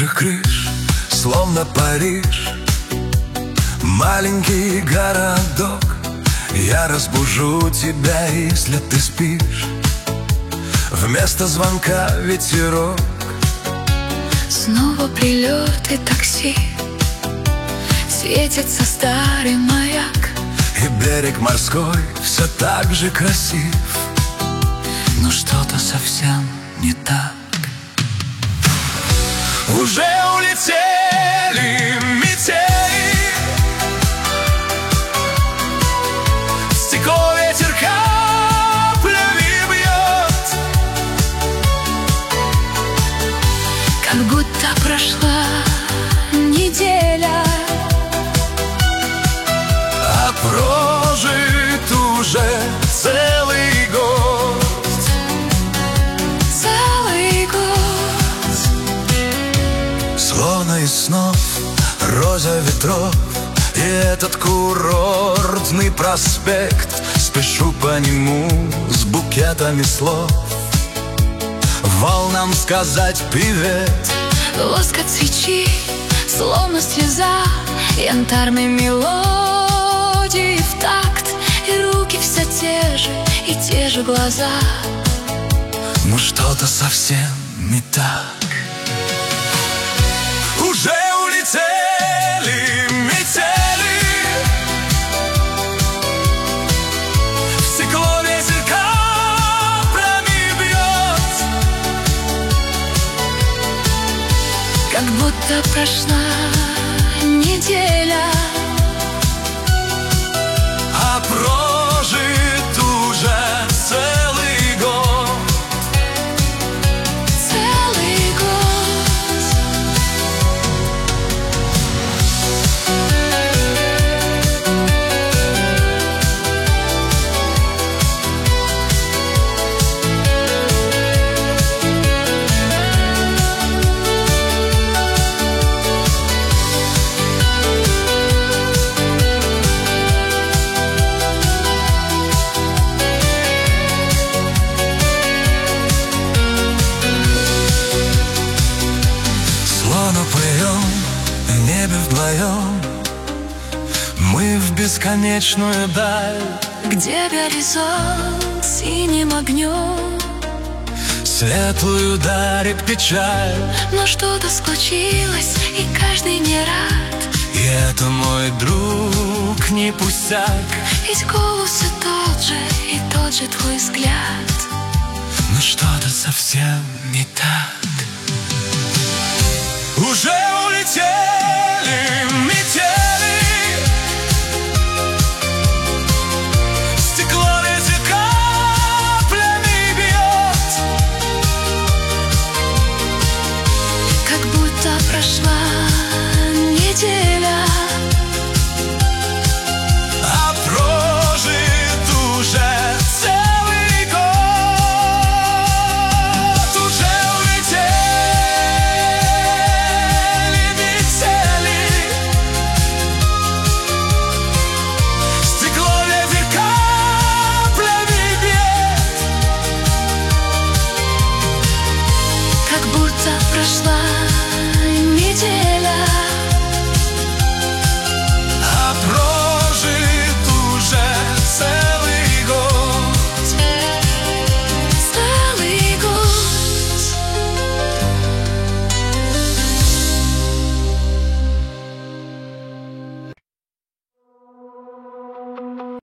высоких крыш, словно Париж, маленький городок. Я разбужу тебя, если ты спишь. Вместо звонка ветерок. Снова прилет и такси, светится старый маяк, и берег морской все так же красив. но что-то совсем не так. Уже улетели метели, в стекло ветер каплями бьет, Как будто прошла неделя, а прожит уже целый год. целый год. Словно из снов роза ветров, и этот курортный проспект. Спешу по нему с букетами слов, волнам сказать привет. Лоск от свечи, словно слеза, янтарной мелодии в такт, и руки все те же, и те же глаза. Но что-то совсем не так. Уже улетели метели, в стекло ветер каплями бьет, Как будто прошла неделя, а прожит уже целый год. целый год. Словно плывем в небе вдвоем, мы в бесконечную даль. Где горизонт синим огнем, Светлую дарит печаль, но что-то случилось, и каждый не рад. и это, мой друг, не пустяк. Ведь голос и тот же твой взгляд. Но что-то совсем не так. Уже улетели метели, в стекло ветер каплями бьет, Как будто прошла